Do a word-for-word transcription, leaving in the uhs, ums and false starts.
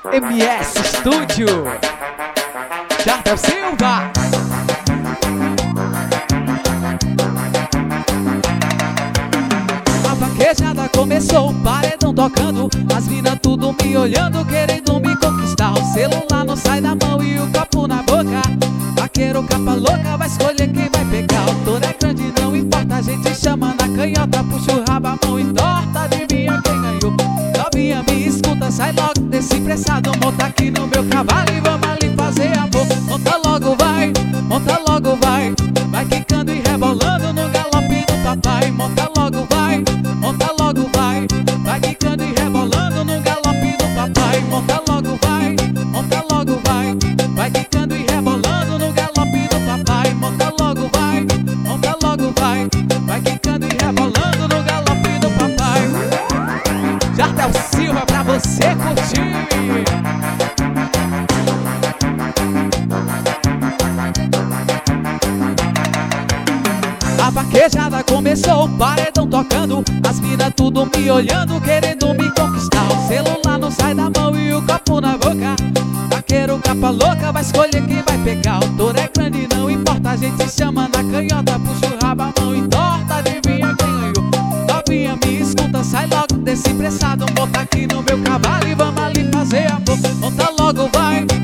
M S Studio, Jardel Silva. A vaquejada começou, o paredão tocando, as minas tudo me olhando, querendo me conquistar. O celular não sai da mão e o copo na boca. Vaqueiro capa louca, vai escolher quem vai pegar. O touro é grande, não importa, a gente chama na canhota. Puxa o rabo, a mão entorta, adivinha quem ganhou. Novinha, me escuta, sai logo desse pressado. Monta aqui no meu cavalo e vamos ali fazer amor. Monta logo, vai, monta logo, vai. Vai quicando e rebolando no galope do papai. Monta logo, vai, monta logo, vai. Vai quicando e rebolando no galope do papai. Monta logo, vai, monta logo, vai. Vai quicando e rebolando no galope do papai. Monta logo, vai, monta logo, vai. Vai quicando e rebolando no galope do papai. Jardel Silva pra você curtir. A vaquejada começou, o paredão tocando, as minas tudo me olhando, querendo me conquistar. O celular não sai da mão e o copo na boca. Vaqueiro capa louca, vai escolher quem vai pegar. O touro é grande, não importa, a gente chama na canhota. Puxa o rabo, a mão entorta, adivinha quem ganhou. Novinha, me escuta, sai logo desse pressado. Monta aqui no meu cavalo e vamos ali fazer amor. Monta logo, vai,